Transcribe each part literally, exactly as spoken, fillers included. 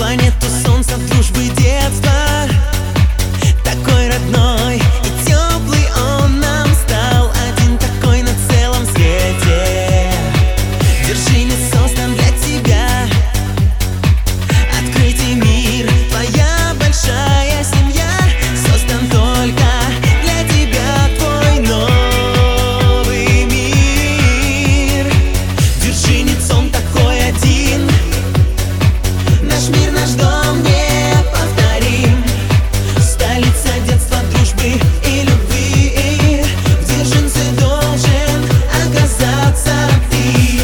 планету солнца, дружбы детства. Такой родной и теплый он нам стал, один такой на целом свете. Держинец создан для тебя, открытый мир, твоя большая семья. Создан только для тебя твой новый мир. Держинец он такой один, наш мир, наш дом неповторим. Столица детства, дружбы и любви. В Дзержинце должен оказаться ты.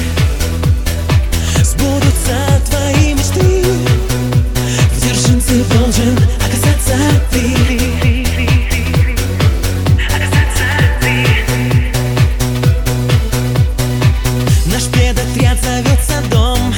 Сбудутся твои мечты. В Дзержинце должен оказаться ты. Наш педотряд зовется дом.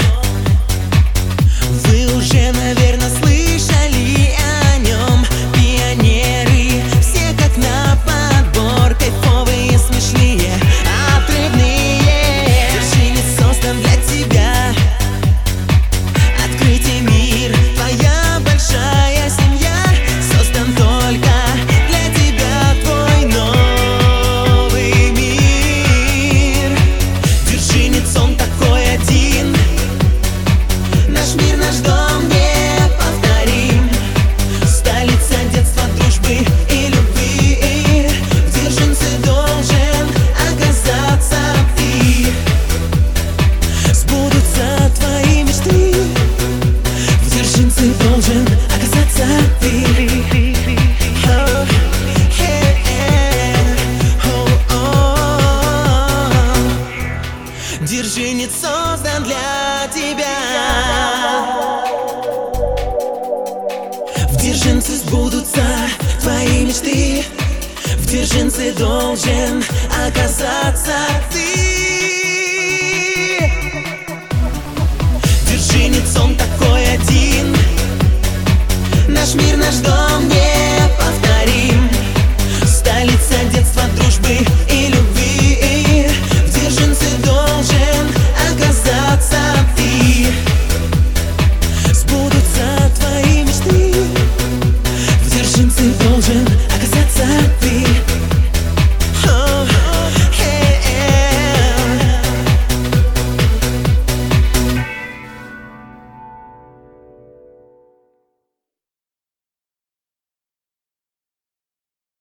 Вы уже, наверное, слышали о нем. Пионеры, все как на подбор, кайфовые, смешные, отрывные. Дзержинец создан для тебя, открытый мир, твоя большая семья. Создан только для тебя твой новый мир. Дзержинец он такой один, наш мир, наш дом неповторим. Столица детства, дружбы и любви. В Дзержинце должен оказаться ты. Сбудутся твои мечты. В Дзержинце должен оказаться ты. О, э, э, о, о. Дзержинец создан для тебя. В Дзержинце сбудутся твои мечты. В Дзержинце должен оказаться ты.